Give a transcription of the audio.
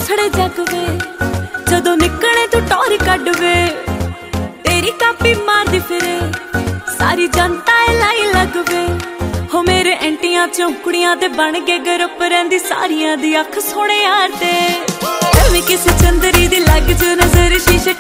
ਉਛੜੇ जग वे जदों निकले तू टौर कढ वे तेरी कापी मारदी फिरे सारी जनता लाई लग वे हो मेरे एंटियां चों कुड़ियां ते बन के ग्रुप रहिंदी सारियां दी अख सोहणे यार ते किसी चंदरी दी लग जो नजर शीशे